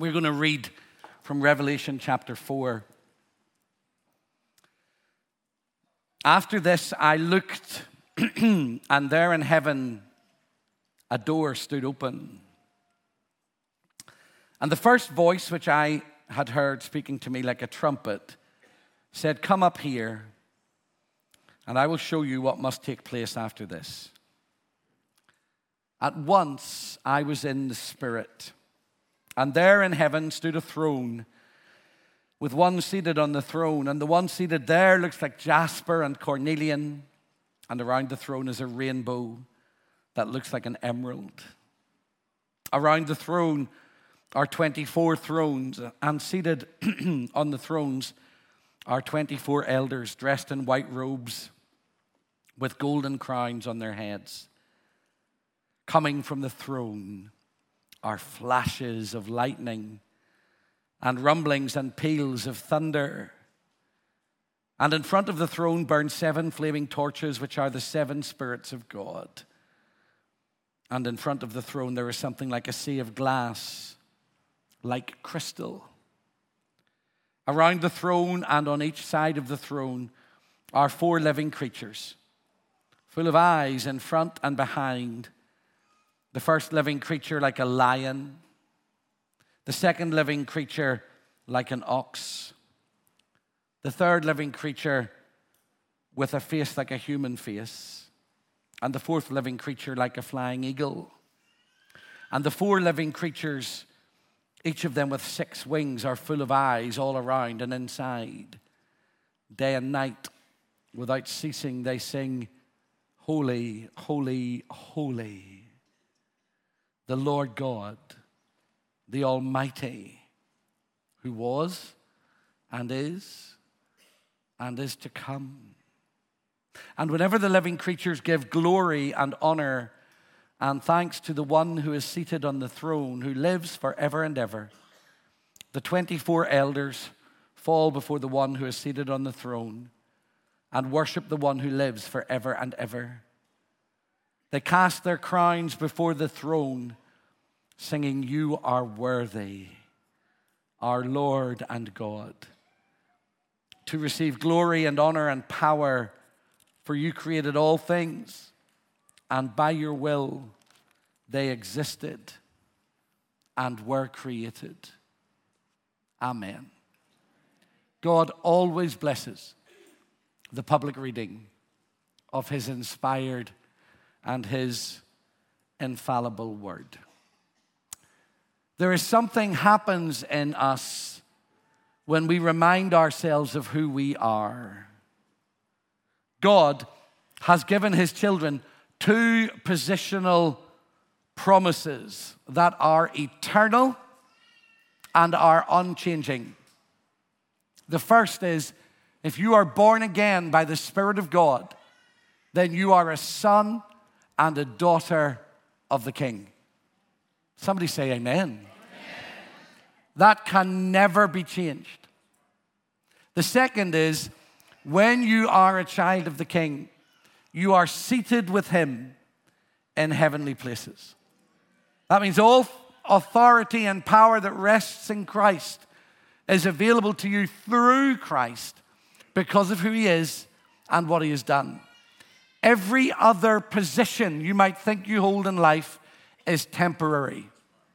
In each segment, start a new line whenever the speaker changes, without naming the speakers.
We're going to read from Revelation chapter 4. After this, I looked, and there in heaven a door stood open. And the first voice which I had heard speaking to me like a trumpet said, "Come up here, and I will show you what must take place after this." At once I was in the Spirit, and there in heaven stood a throne, with one seated on the throne, and the one seated there looks like jasper and cornelian, and around the throne is a rainbow that looks like an emerald. Around the throne are 24 thrones, and seated on the thrones are 24 elders dressed in white robes with golden crowns on their heads. Coming from the throne are flashes of lightning and rumblings and peals of thunder. And in front of the throne burn 7 flaming torches, which are the 7 spirits of God. And in front of the throne there is something like a sea of glass, like crystal. Around the throne and on each side of the throne are 4 living creatures, full of eyes in front and behind. The first living creature like a lion, the second living creature like an ox, the third living creature with a face like a human face, and the fourth living creature like a flying eagle. And the 4 living creatures, each of them with 6 wings, are full of eyes all around and inside. Day and night, without ceasing, they sing, "Holy, holy, holy, the Lord God, the Almighty, who was and is to come." And whenever the living creatures give glory and honor and thanks to the one who is seated on the throne, who lives forever and ever, the 24 elders fall before the one who is seated on the throne and worship the one who lives forever and ever. They cast their crowns before the throne, singing, "You are worthy, our Lord and God, to receive glory and honor and power, for you created all things, and by your will they existed and were created." Amen. God always blesses the public reading of his inspired and his infallible word. There is something happens in us when we remind ourselves of who we are. God has given his children 2 positional promises that are eternal and are unchanging. The first is, if you are born again by the Spirit of God, then you are a son and a daughter of the King. Somebody say amen. That can never be changed. The second is, when you are a child of the King, you are seated with him in heavenly places. That means all authority and power that rests in Christ is available to you through Christ because of who he is and what he has done. Every other position you might think you hold in life is temporary.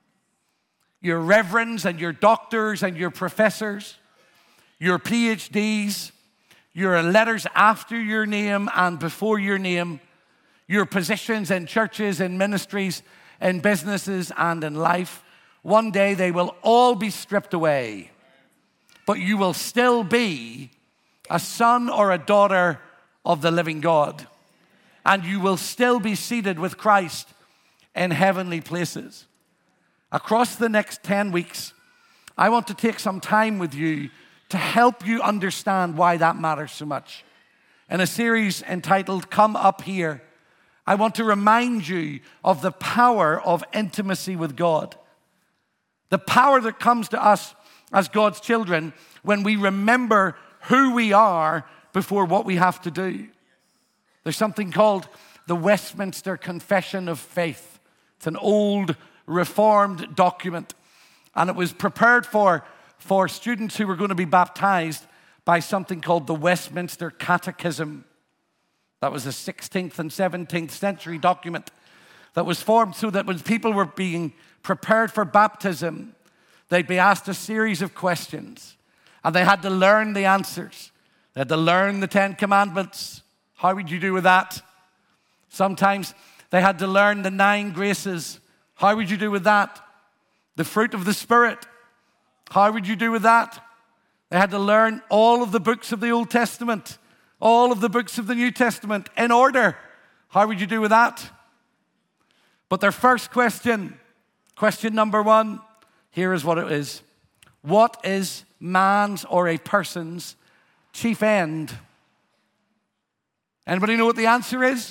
Your reverends and your doctors and your professors, your PhDs, your letters after your name and before your name, your positions in churches, in ministries, in businesses, and in life, one day they will all be stripped away. But you will still be a son or a daughter of the living God. And you will still be seated with Christ in heavenly places. Across the next 10 weeks, I want to take some time with you to help you understand why that matters so much. In a series entitled Come Up Here, I want to remind you of the power of intimacy with God. The power that comes to us as God's children when we remember who we are before what we have to do. There's something called the Westminster Confession of Faith. It's an old Reformed document. And it was prepared for students who were going to be baptized by something called the Westminster Catechism. That was a 16th and 17th century document that was formed so that when people were being prepared for baptism, they'd be asked a series of questions, and they had to learn the answers. They had to learn the 10 Commandments. How would you do with that? Sometimes they had to learn the 9 graces. How would you do with that? The fruit of the Spirit. How would you do with that? They had to learn all of the books of the Old Testament, all of the books of the New Testament in order. How would you do with that? But their first question number 1, here is what it is. What is man's or a person's chief end? Anybody know what the answer is?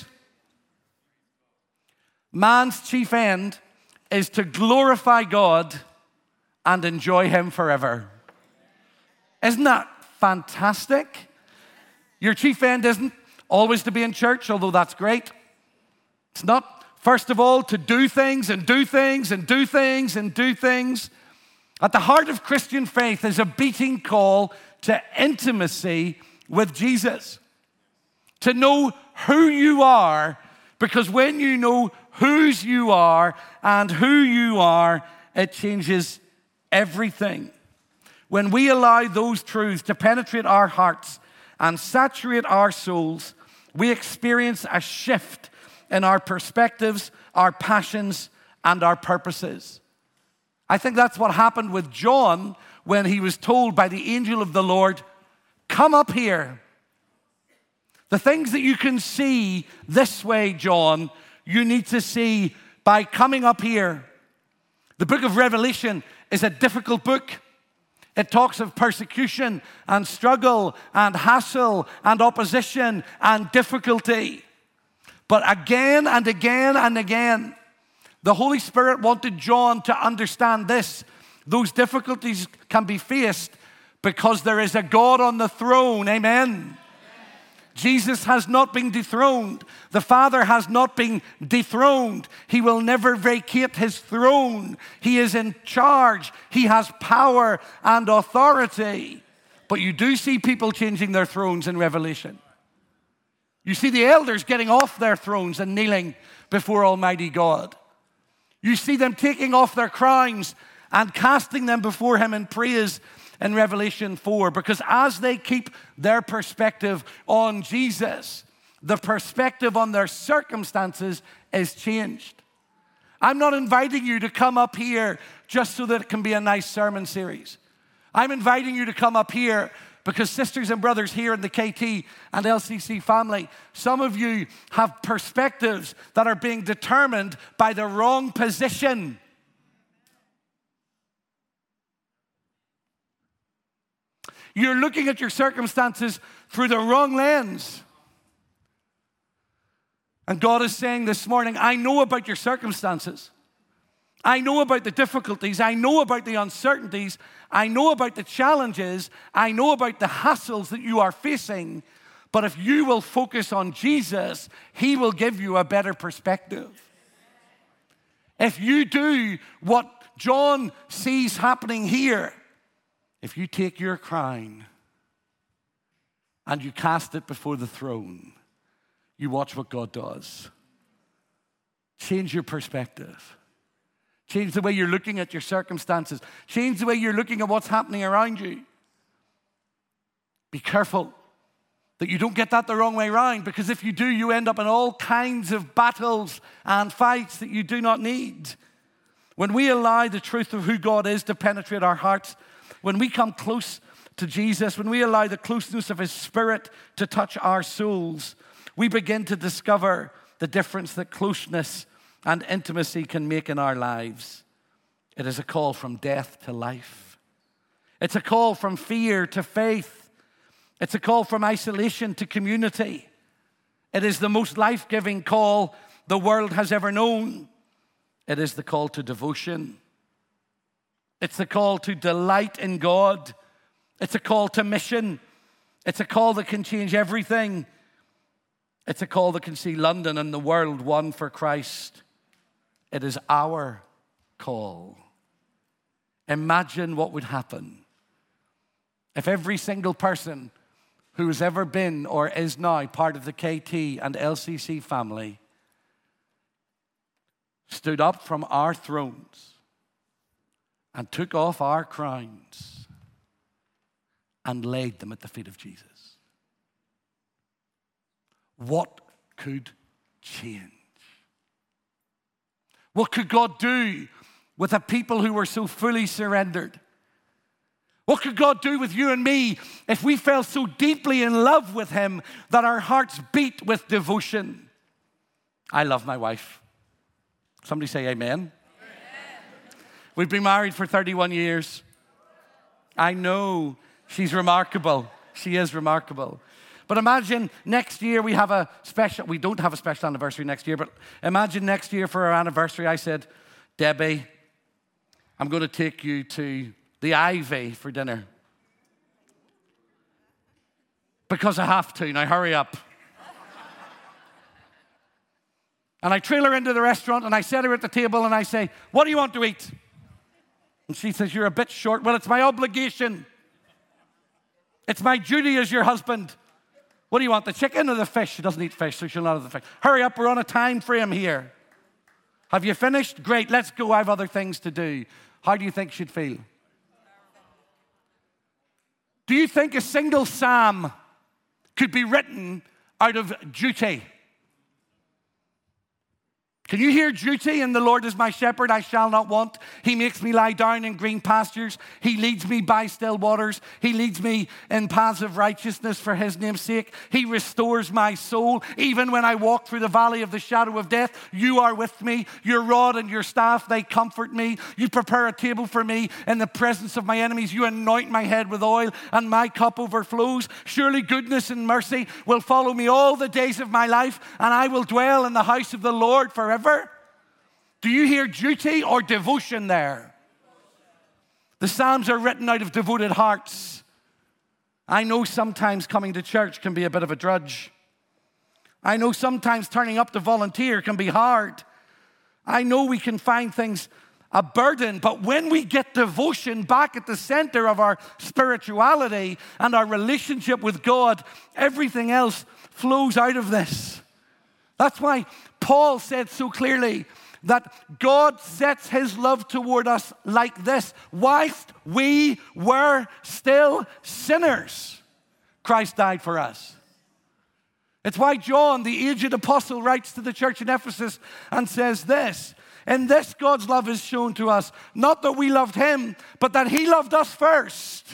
Man's chief end is to glorify God and enjoy Him forever. Isn't that fantastic? Your chief end isn't always to be in church, although that's great. It's not, first of all, to do things and do things and do things and do things. At the heart of Christian faith is a beating call to intimacy with Jesus. To know who you are, because when you know whose you are and who you are, it changes everything. When we allow those truths to penetrate our hearts and saturate our souls, we experience a shift in our perspectives, our passions, and our purposes. I think that's what happened with John when he was told by the angel of the Lord, "Come up here. The things that you can see this way, John, you need to see by coming up here." The book of Revelation is a difficult book. It talks of persecution and struggle and hassle and opposition and difficulty. But again and again and again, the Holy Spirit wanted John to understand this. Those difficulties can be faced because there is a God on the throne. Amen. Jesus has not been dethroned. The Father has not been dethroned. He will never vacate His throne. He is in charge. He has power and authority. But you do see people changing their thrones in Revelation. You see the elders getting off their thrones and kneeling before Almighty God. You see them taking off their crowns and casting them before Him in praise in Revelation 4, because as they keep their perspective on Jesus, the perspective on their circumstances is changed. I'm not inviting you to come up here just so that it can be a nice sermon series. I'm inviting you to come up here because sisters and brothers here in the KT and LCC family, some of you have perspectives that are being determined by the wrong position. You're looking at your circumstances through the wrong lens. And God is saying this morning, I know about your circumstances. I know about the difficulties. I know about the uncertainties. I know about the challenges. I know about the hassles that you are facing. But if you will focus on Jesus, He will give you a better perspective. If you do what John sees happening here, if you take your crown and you cast it before the throne, you watch what God does. Change your perspective. Change the way you're looking at your circumstances. Change the way you're looking at what's happening around you. Be careful that you don't get that the wrong way around, because if you do, you end up in all kinds of battles and fights that you do not need. When we allow the truth of who God is to penetrate our hearts, when we come close to Jesus, when we allow the closeness of His Spirit to touch our souls, we begin to discover the difference that closeness and intimacy can make in our lives. It is a call from death to life. It's a call from fear to faith. It's a call from isolation to community. It is the most life-giving call the world has ever known. It is the call to devotion. It's the call to delight in God. It's a call to mission. It's a call that can change everything. It's a call that can see London and the world won for Christ. It is our call. Imagine what would happen if every single person who has ever been or is now part of the KT and LCC family stood up from our thrones and took off our crowns and laid them at the feet of Jesus. What could change? What could God do with a people who were so fully surrendered? What could God do with you and me if we fell so deeply in love with him that our hearts beat with devotion? I love my wife. Somebody say amen. Amen. We've been married for 31 years. I know she's remarkable. She is remarkable. But imagine next year we don't have a special anniversary next year, but imagine next year for our anniversary, I said, Debbie, I'm going to take you to the Ivy for dinner. Because I have to. Now hurry up. And I trail her into the restaurant and I set her at the table and I say, what do you want to eat? And she says, you're a bit short. Well, it's my obligation. It's my duty as your husband. What do you want, the chicken or the fish? She doesn't eat fish, so she'll not have the fish. Hurry up, we're on a time frame here. Have you finished? Great, let's go. I have other things to do. How do you think she'd feel? Do you think a single psalm could be written out of duty? Can you hear duty? And the Lord is my shepherd, I shall not want. He makes me lie down in green pastures. He leads me by still waters. He leads me in paths of righteousness for his name's sake. He restores my soul. Even when I walk through the valley of the shadow of death, you are with me. Your rod and your staff, they comfort me. You prepare a table for me in the presence of my enemies. You anoint my head with oil, and my cup overflows. Surely goodness and mercy will follow me all the days of my life, and I will dwell in the house of the Lord forever. Do you hear duty or devotion there? The Psalms are written out of devoted hearts. I know sometimes coming to church can be a bit of a drudge. I know sometimes turning up to volunteer can be hard. I know we can find things a burden, but when we get devotion back at the center of our spirituality and our relationship with God, everything else flows out of this. That's why Paul said so clearly that God sets his love toward us like this. Whilst we were still sinners, Christ died for us. It's why John, the aged apostle, writes to the church in Ephesus and says this, in this God's love is shown to us, not that we loved him, but that he loved us first.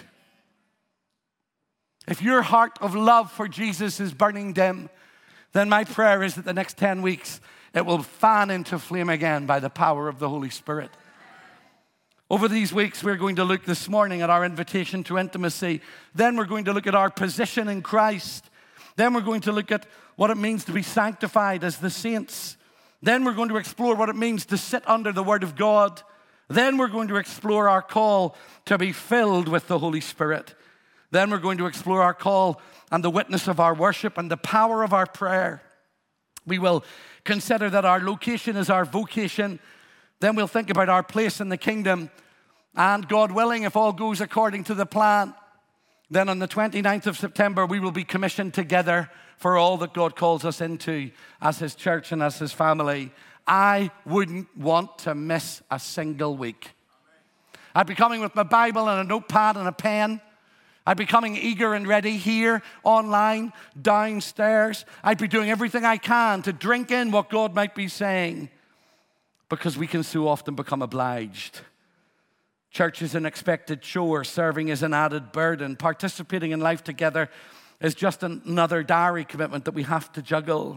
If your heart of love for Jesus is burning dim, then my prayer is that the next 10 weeks, it will fan into flame again by the power of the Holy Spirit. Over these weeks, we're going to look this morning at our invitation to intimacy. Then we're going to look at our position in Christ. Then we're going to look at what it means to be sanctified as the saints. Then we're going to explore what it means to sit under the Word of God. Then we're going to explore our call to be filled with the Holy Spirit. Then we're going to explore our call and the witness of our worship and the power of our prayer. We will consider that our location is our vocation. Then we'll think about our place in the kingdom. And God willing, if all goes according to the plan, then on the 29th of September, we will be commissioned together for all that God calls us into as his church and as his family. I wouldn't want to miss a single week. I'd be coming with my Bible and a notepad and a pen. I'd be coming eager and ready here, online, downstairs. I'd be doing everything I can to drink in what God might be saying, because we can so often become obliged. Church is an expected chore. Serving is an added burden. Participating in life together is just another diary commitment that we have to juggle.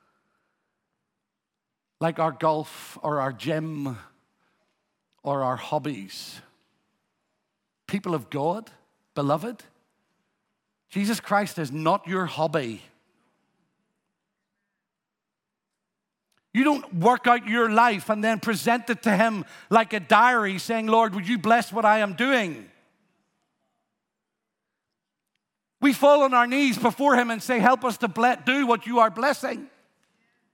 Like our golf or our gym or our hobbies. People of God, beloved, Jesus Christ is not your hobby. You don't work out your life and then present it to him like a diary saying, Lord, would you bless what I am doing? We fall on our knees before him and say, help us to do what you are blessing.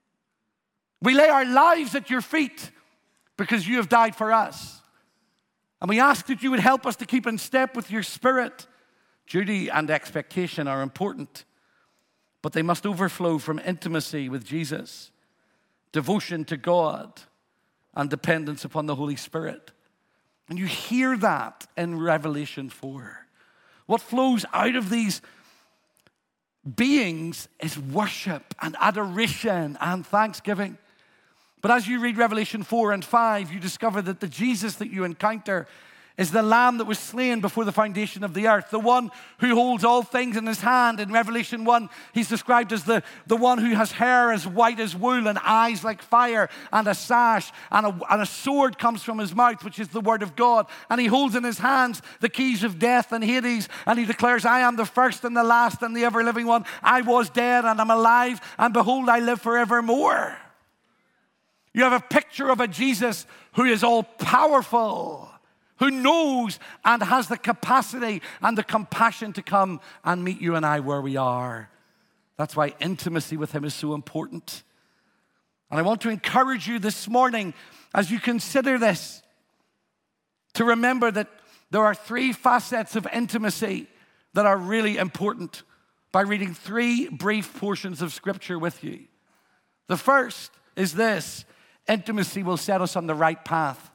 We lay our lives at your feet because you have died for us. And we ask that you would help us to keep in step with your Spirit. Duty and expectation are important, but they must overflow from intimacy with Jesus, devotion to God, and dependence upon the Holy Spirit. And you hear that in Revelation 4. What flows out of these beings is worship and adoration and thanksgiving. But as you read Revelation 4 and 5, you discover that the Jesus that you encounter is the Lamb that was slain before the foundation of the earth, the one who holds all things in his hand. In Revelation 1, he's described as the one who has hair as white as wool and eyes like fire and a sash, and a sword comes from his mouth, which is the word of God. And he holds in his hands the keys of death and Hades, and he declares, I am the first and the last and the ever-living one. I was dead and I'm alive, and behold, I live forevermore. You have a picture of a Jesus who is all-powerful, who knows and has the capacity and the compassion to come and meet you and I where we are. That's why intimacy with him is so important. And I want to encourage you this morning, as you consider this, to remember that there are 3 facets of intimacy that are really important, by reading 3 brief portions of Scripture with you. The first is this: intimacy will set us on the right path.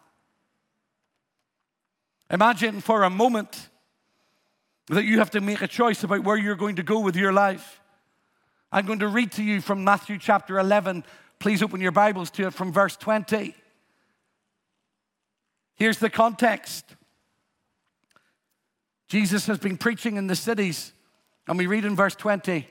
Imagine for a moment that you have to make a choice about where you're going to go with your life. I'm going to read to you from Matthew chapter 11. Please open your Bibles to it from verse 20. Here's the context. Jesus has been preaching in the cities, and we read in verse 20,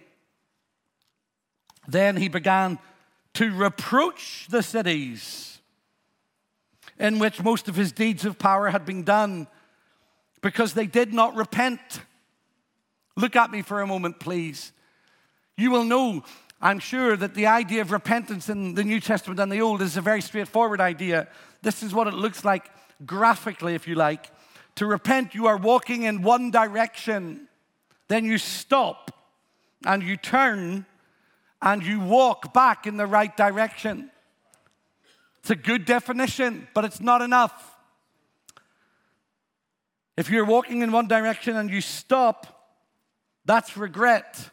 then he began to reproach the cities in which most of his deeds of power had been done, because they did not repent. Look at me for a moment, please. You will know, I'm sure, that the idea of repentance in the New Testament and the Old is a very straightforward idea. This is what it looks like graphically, if you like. To repent, you are walking in one direction, then you stop and you turn and you walk back in the right direction. It's a good definition, but it's not enough. If you're walking in one direction and you stop, that's regret.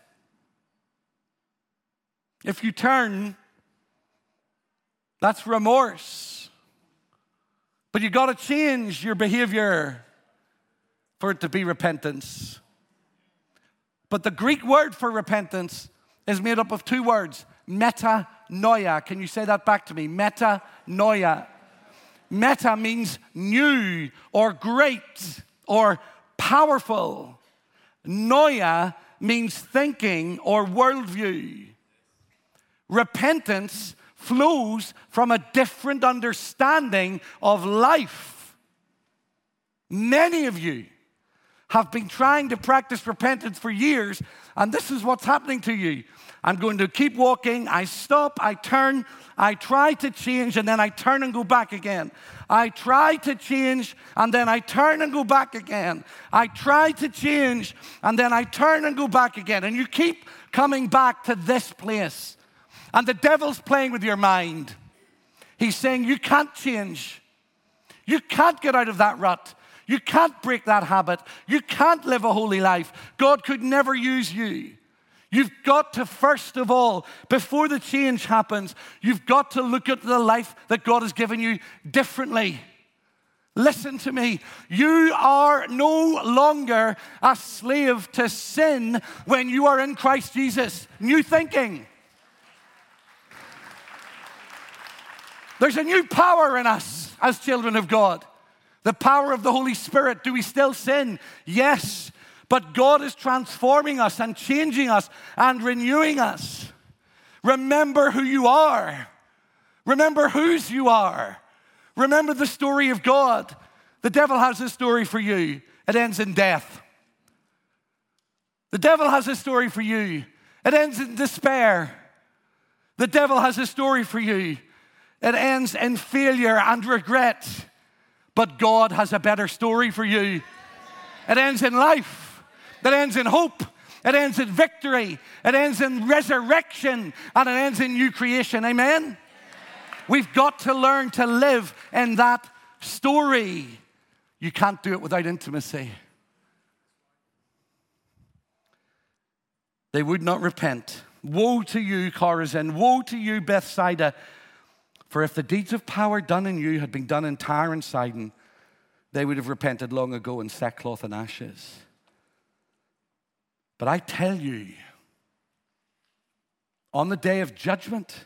If you turn, that's remorse. But you got to change your behavior for it to be repentance. But the Greek word for repentance is made up of 2 words, metanoia. Can you say that back to me? Metanoia. Meta means new or great or powerful. Noia means thinking or worldview. Repentance flows from a different understanding of life. Many of you have been trying to practice repentance for years, and this is what's happening to you. I'm going to keep walking. I stop, I turn, I try to change, and then I turn and go back again. I try to change, and then I turn and go back again. I try to change, and then I turn and go back again. And you keep coming back to this place. And the devil's playing with your mind. He's saying, you can't change. You can't get out of that rut. You can't break that habit. You can't live a holy life. God could never use you. You've got to, first of all, before the change happens, you've got to look at the life that God has given you differently. Listen to me. You are no longer a slave to sin when you are in Christ Jesus. New thinking. There's a new power in us as children of God. The power of the Holy Spirit. Do we still sin? Yes. But God is transforming us and changing us and renewing us. Remember who you are. Remember whose you are. Remember the story of God. The devil has a story for you. It ends in death. The devil has a story for you. It ends in despair. The devil has a story for you. It ends in failure and regret. But God has a better story for you. It ends in life. It ends in hope. It ends in victory. It ends in resurrection. And it ends in new creation. Amen? Amen. We've got to learn to live in that story. You can't do it without intimacy. They would not repent. Woe to you, Chorazin. Woe to you, Bethsaida. For if the deeds of power done in you had been done in Tyre and Sidon, they would have repented long ago in sackcloth and ashes. But I tell you, on the day of judgment,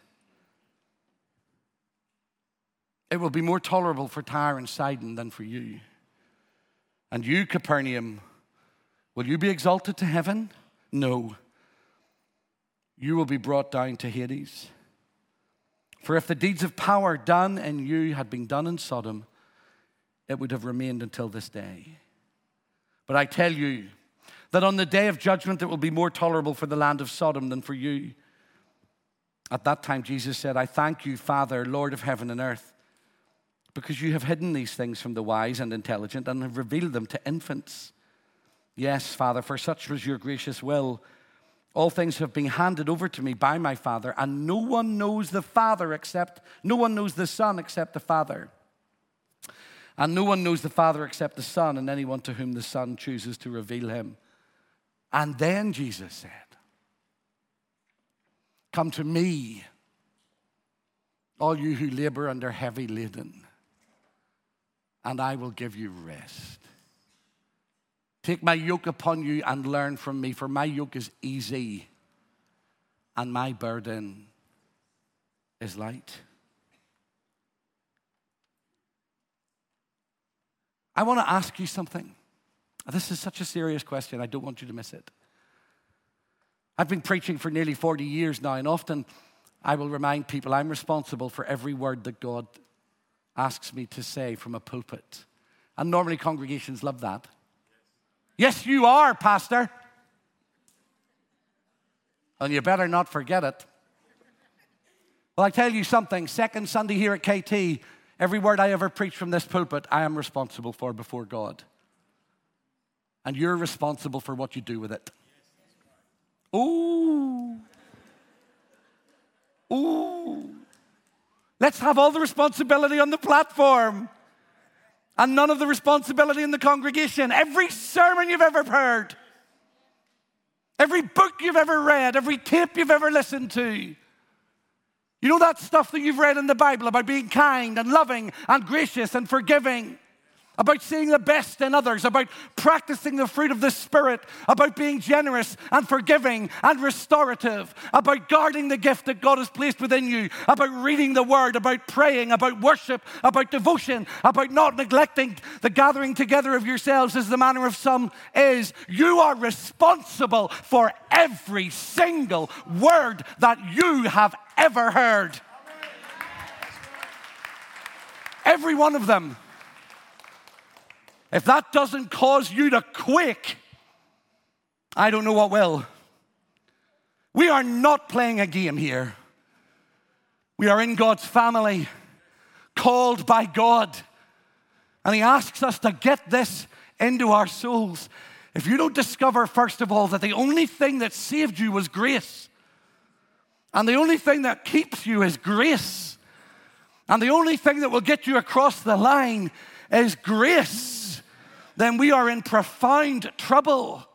it will be more tolerable for Tyre and Sidon than for you. And you, Capernaum, will you be exalted to heaven? No. You will be brought down to Hades. For if the deeds of power done in you had been done in Sodom, it would have remained until this day. But I tell you that on the day of judgment, it will be more tolerable for the land of Sodom than for you. At that time, Jesus said, I thank you, Father, Lord of heaven and earth, because you have hidden these things from the wise and intelligent and have revealed them to infants. Yes, Father, for such was your gracious will. All things have been handed over to me by my Father, and no one knows the Son except the Father. And no one knows the Father except the Son, and anyone to whom the Son chooses to reveal him. And then Jesus said, come to me, all you who labor under heavy laden, and I will give you rest. Take my yoke upon you and learn from me, for my yoke is easy and my burden is light. I want to ask you something. This is such a serious question. I don't want you to miss it. I've been preaching for nearly 40 years now, and often I will remind people I'm responsible for every word that God asks me to say from a pulpit. And normally congregations love that. Yes, you are, Pastor. And you better not forget it. Well, I tell you something. Second Sunday here at KT, every word I ever preach from this pulpit, I am responsible for before God. And you're responsible for what you do with it. Ooh. Ooh. Let's have all the responsibility on the platform and none of the responsibility in the congregation. Every sermon you've ever heard, every book you've ever read, every tape you've ever listened to. You know that stuff that you've read in the Bible about being kind and loving and gracious and forgiving, about seeing the best in others, about practicing the fruit of the Spirit, about being generous and forgiving and restorative, about guarding the gift that God has placed within you, about reading the Word, about praying, about worship, about devotion, about not neglecting the gathering together of yourselves as the manner of some is. You are responsible for every single word that you have ever heard. Every one of them. If that doesn't cause you to quake, I don't know what will. We are not playing a game here. We are in God's family, called by God. And He asks us to get this into our souls. If you don't discover, first of all, that the only thing that saved you was grace, and the only thing that keeps you is grace, and the only thing that will get you across the line is grace, then we are in profound trouble.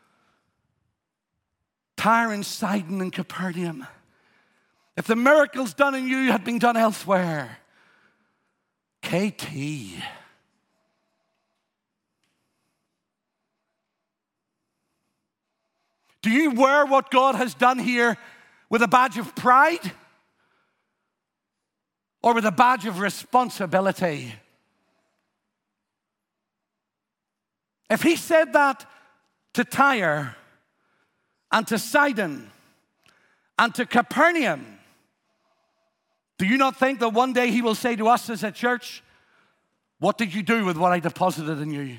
Tyre and Sidon and Capernaum. If the miracles done in you had been done elsewhere, KT. Do you wear what God has done here with a badge of pride or with a badge of responsibility? If He said that to Tyre and to Sidon and to Capernaum, do you not think that one day He will say to us as a church, what did you do with what I deposited in you?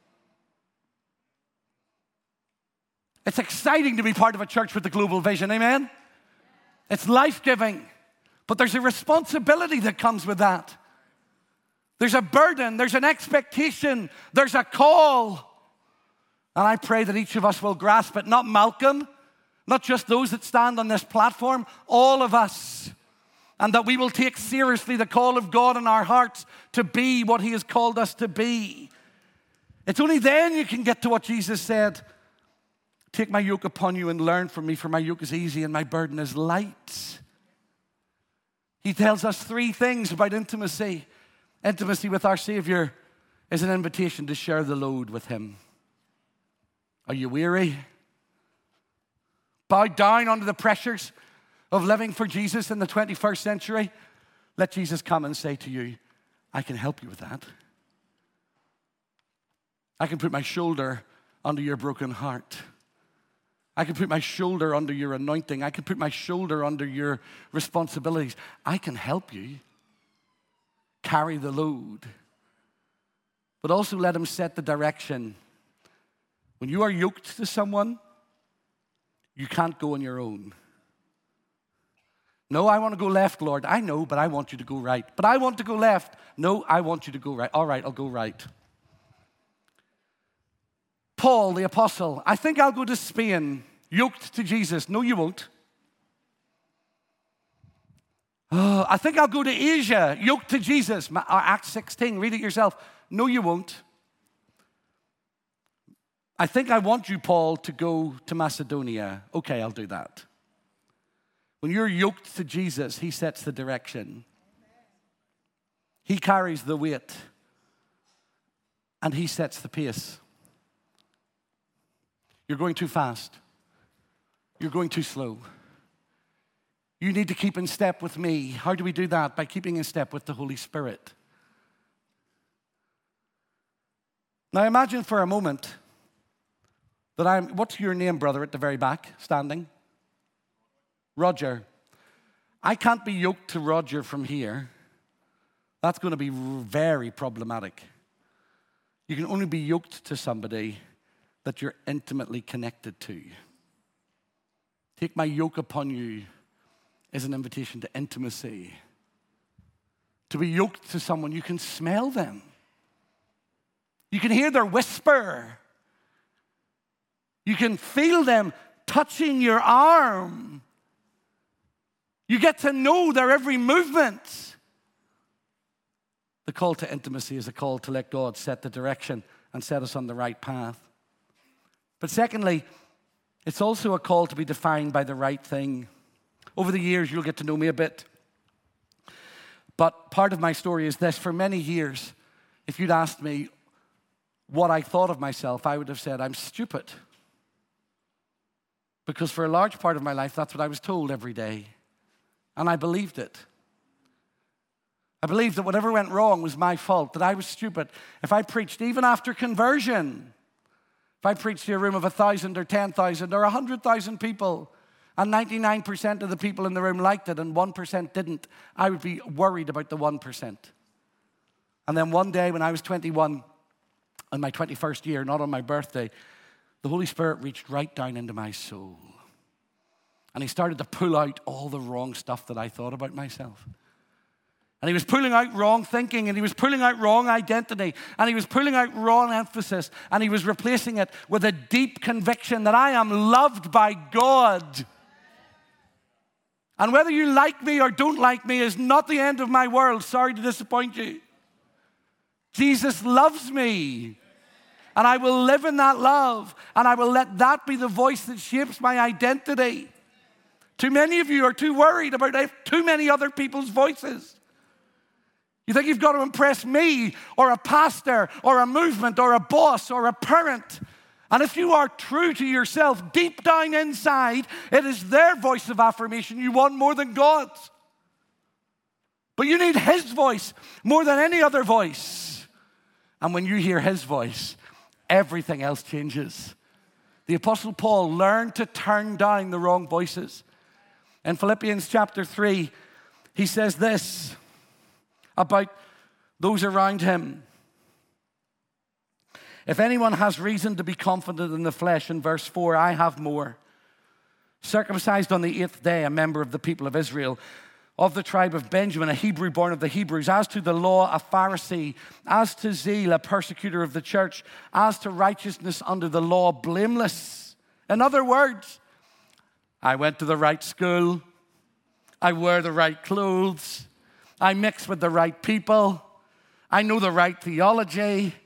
It's exciting to be part of a church with a global vision, amen? It's life-giving, but there's a responsibility that comes with that. There's a burden, there's an expectation, there's a call. And I pray that each of us will grasp it, not Malcolm, not just those that stand on this platform, all of us. And that we will take seriously the call of God in our hearts to be what He has called us to be. It's only then you can get to what Jesus said. Take my yoke upon you and learn from me, for my yoke is easy and my burden is light. He tells us three things about intimacy. Intimacy with our Savior is an invitation to share the load with him. Are you weary? Bowed down under the pressures of living for Jesus in the 21st century? Let Jesus come and say to you, I can help you with that. I can put my shoulder under your broken heart. I can put my shoulder under your anointing. I can put my shoulder under your responsibilities. I can help you carry the load. But also let him set the direction. When you are yoked to someone, you can't go on your own. No, I want to go left, Lord. I know, but I want you to go right. But I want to go left. No, I want you to go right. All right, I'll go right. Paul, the apostle, I think I'll go to Spain, yoked to Jesus. No, you won't. Oh, I think I'll go to Asia, yoked to Jesus. Acts 16, read it yourself. No, you won't. I think I want you, Paul, to go to Macedonia. Okay, I'll do that. When you're yoked to Jesus, he sets the direction. He carries the weight. And he sets the pace. You're going too fast. You're going too slow. You need to keep in step with me. How do we do that? By keeping in step with the Holy Spirit. Now imagine for a moment that what's your name, brother, at the very back, standing? Roger. I can't be yoked to Roger from here. That's going to be very problematic. You can only be yoked to somebody that you're intimately connected to. Take my yoke upon you is an invitation to intimacy. To be yoked to someone, you can smell them. You can hear their whisper. You can feel them touching your arm. You get to know their every movement. The call to intimacy is a call to let God set the direction and set us on the right path. But secondly, it's also a call to be defined by the right thing. Over the years, you'll get to know me a bit. But part of my story is this. For many years, if you'd asked me what I thought of myself, I would have said, I'm stupid. Because for a large part of my life, that's what I was told every day. And I believed it. I believed that whatever went wrong was my fault, that I was stupid. If I preached even after conversion, if I preached to a room of 1,000 or 10,000 or 100,000 people, and 99% of the people in the room liked it and 1% didn't, I would be worried about the 1%. And then one day when I was 21, on my 21st year, not on my birthday, the Holy Spirit reached right down into my soul. And he started to pull out all the wrong stuff that I thought about myself. And he was pulling out wrong thinking, and he was pulling out wrong identity, and he was pulling out wrong emphasis, and he was replacing it with a deep conviction that I am loved by God. And whether you like me or don't like me is not the end of my world. Sorry to disappoint you. Jesus loves me. And I will live in that love, and I will let that be the voice that shapes my identity. Too many of you are too worried about too many other people's voices. You think you've got to impress me or a pastor or a movement or a boss or a parent. And if you are true to yourself, deep down inside, it is their voice of affirmation you want more than God's. But you need his voice more than any other voice. And when you hear his voice, everything else changes. The Apostle Paul learned to turn down the wrong voices. In Philippians chapter 3, he says this about those around him. If anyone has reason to be confident in the flesh, in verse 4, I have more. Circumcised on the 8th day, a member of the people of Israel, of the tribe of Benjamin, a Hebrew born of the Hebrews, as to the law, a Pharisee, as to zeal, a persecutor of the church, as to righteousness under the law, blameless. In other words, I went to the right school, I wear the right clothes, I mix with the right people, I know the right theology,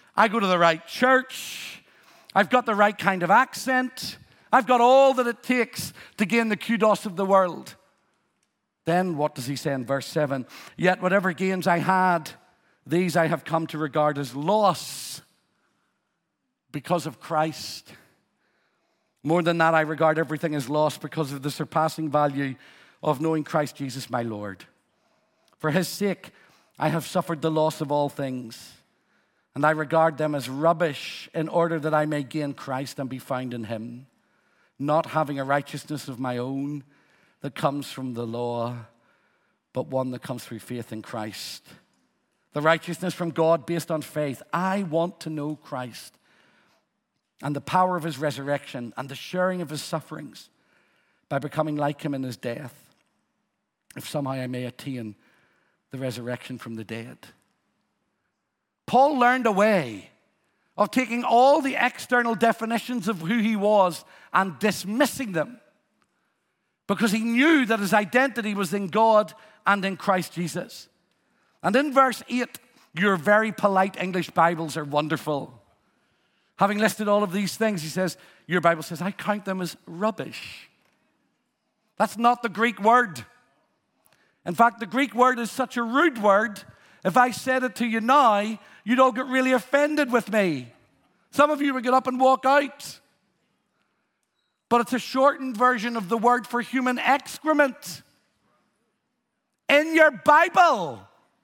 I go to the right church. I've got the right kind of accent. I've got all that it takes to gain the kudos of the world. Then what does he say in verse 7? Yet whatever gains I had, these I have come to regard as loss because of Christ. More than that, I regard everything as loss because of the surpassing value of knowing Christ Jesus my Lord. For his sake, I have suffered the loss of all things, and I regard them as rubbish in order that I may gain Christ and be found in him, not having a righteousness of my own that comes from the law, but one that comes through faith in Christ. The righteousness from God based on faith. I want to know Christ and the power of his resurrection and the sharing of his sufferings by becoming like him in his death, if somehow I may attain the resurrection from the dead. Paul learned a way of taking all the external definitions of who he was and dismissing them, because he knew that his identity was in God and in Christ Jesus. And in verse 8, your very polite English Bibles are wonderful. Having listed all of these things, he says, your Bible says, I count them as rubbish. That's not the Greek word. In fact, the Greek word is such a rude word. If I said it to you now, you'd all get really offended with me. Some of you would get up and walk out. But it's a shortened version of the word for human excrement. In your Bible.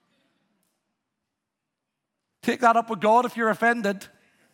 Take that up with God if you're offended.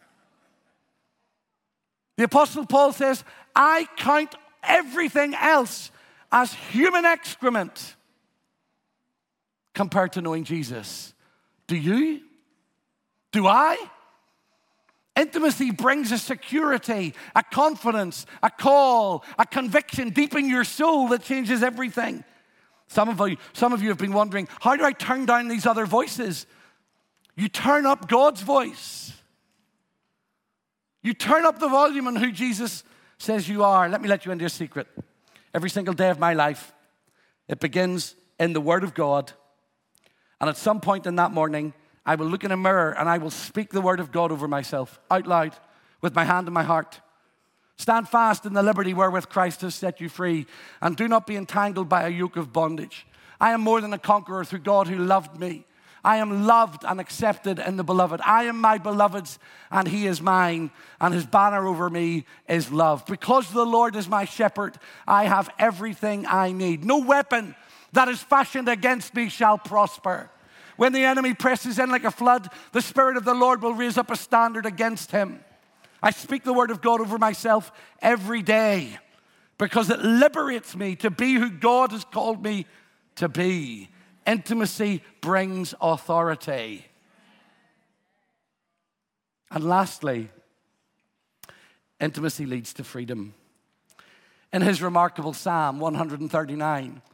The Apostle Paul says, I count everything else as human excrement compared to knowing Jesus. Do you? Do I? Intimacy brings a security, a confidence, a call, a conviction deep in your soul that changes everything. Some of you have been wondering, how do I turn down these other voices? You turn up God's voice. You turn up the volume on who Jesus says you are. Let me let you into a secret. Every single day of my life, it begins in the Word of God. And at some point in that morning, I will look in a mirror and I will speak the word of God over myself out loud with my hand in my heart. Stand fast in the liberty wherewith Christ has set you free, and do not be entangled by a yoke of bondage. I am more than a conqueror through God who loved me. I am loved and accepted in the beloved. I am my beloved's and he is mine, and his banner over me is love. Because the Lord is my shepherd, I have everything I need. No weapon that is fashioned against me shall prosper. When the enemy presses in like a flood, the Spirit of the Lord will raise up a standard against him. I speak the word of God over myself every day because it liberates me to be who God has called me to be. Intimacy brings authority. And lastly, intimacy leads to freedom. In his remarkable Psalm 139,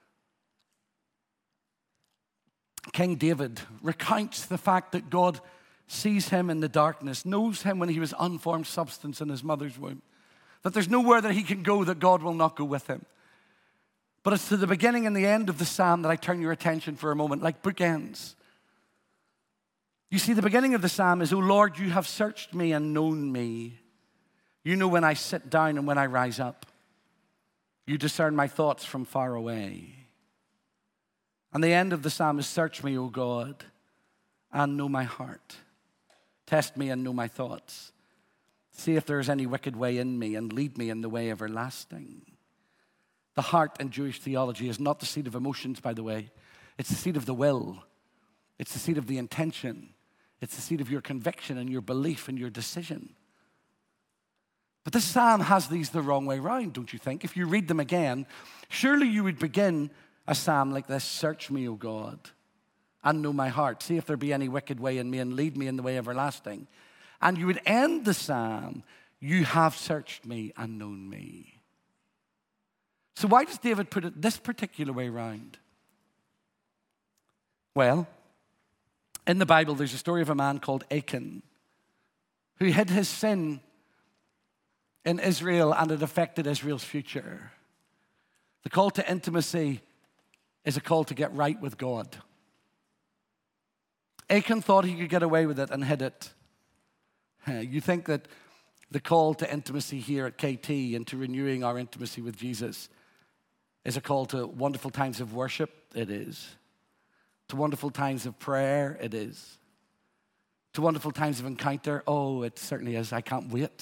King David recounts the fact that God sees him in the darkness, knows him when he was unformed substance in his mother's womb, that there's nowhere that he can go that God will not go with him. But it's to the beginning and the end of the psalm that I turn your attention for a moment, like bookends. You see, the beginning of the psalm is, O Lord, you have searched me and known me. You know when I sit down and when I rise up. You discern my thoughts from far away. And the end of the psalm is, search me, O God, and know my heart. Test me and know my thoughts. See if there is any wicked way in me, and lead me in the way everlasting. The heart in Jewish theology is not the seat of emotions, by the way. It's the seat of the will. It's the seat of the intention. It's the seat of your conviction and your belief and your decision. But this psalm has these the wrong way round, don't you think? If you read them again, surely you would begin a psalm like this: search me, O God, and know my heart. See if there be any wicked way in me, and lead me in the way everlasting. And you would end the psalm, you have searched me and known me. So why does David put it this particular way round? Well, in the Bible, there's a story of a man called Achan who hid his sin in Israel, and it affected Israel's future. The call to intimacy is a call to get right with God. Achan thought he could get away with it and hid it. You think that the call to intimacy here at KT and to renewing our intimacy with Jesus is a call to wonderful times of worship? It is. To wonderful times of prayer? It is. To wonderful times of encounter? Oh, it certainly is. I can't wait.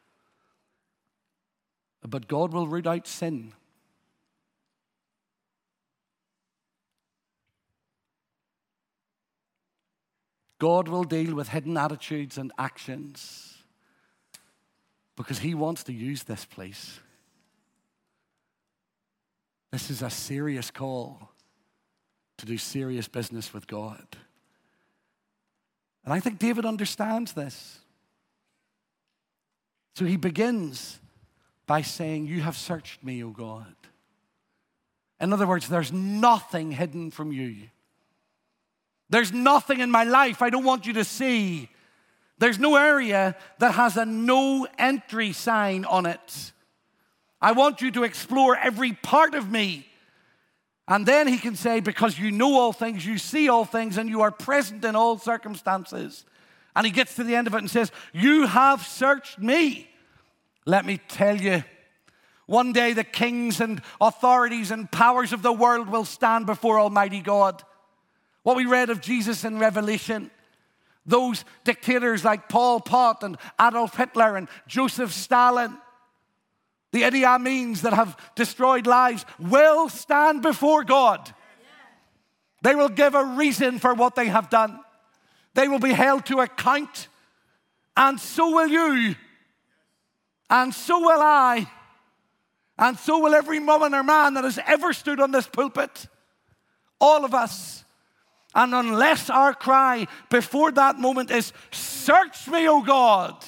But God will root out sin. God will deal with hidden attitudes and actions because he wants to use this place. This is a serious call to do serious business with God. And I think David understands this. So he begins by saying, you have searched me, O God. In other words, there's nothing hidden from you. There's nothing in my life I don't want you to see. There's no area that has a no entry sign on it. I want you to explore every part of me. And then he can say, because you know all things, you see all things, and you are present in all circumstances. And he gets to the end of it and says, you have searched me. Let me tell you, one day the kings and authorities and powers of the world will stand before Almighty God. What we read of Jesus in Revelation, those dictators like Pol Pot and Adolf Hitler and Joseph Stalin, the Idi Amins that have destroyed lives, will stand before God. They will give a reason for what they have done. They will be held to account, and so will you, and so will I, and so will every woman or man that has ever stood on this pulpit. All of us. And unless our cry before that moment is, search me, O God,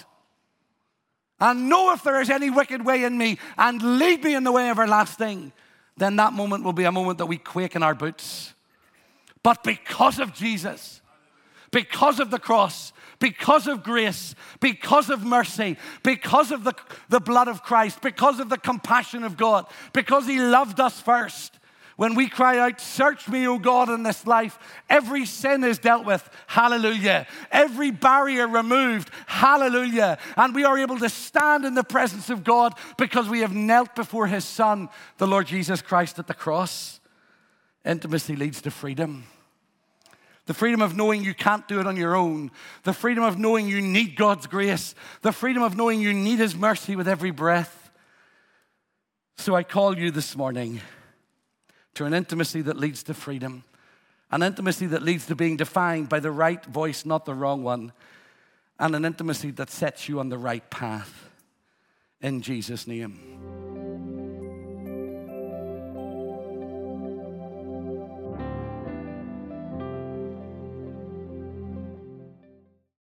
and know if there is any wicked way in me, and lead me in the way everlasting, then that moment will be a moment that we quake in our boots. But because of Jesus, because of the cross, because of grace, because of mercy, because of the blood of Christ, because of the compassion of God, because he loved us first, when we cry out, search me, O God, in this life, every sin is dealt with. Hallelujah. Every barrier removed. Hallelujah. And we are able to stand in the presence of God because we have knelt before his Son, the Lord Jesus Christ, at the cross. Intimacy leads to freedom. The freedom of knowing you can't do it on your own. The freedom of knowing you need God's grace. The freedom of knowing you need his mercy with every breath. So I call you this morning to an intimacy that leads to freedom, an intimacy that leads to being defined by the right voice, not the wrong one, and an intimacy that sets you on the right path. In Jesus' name.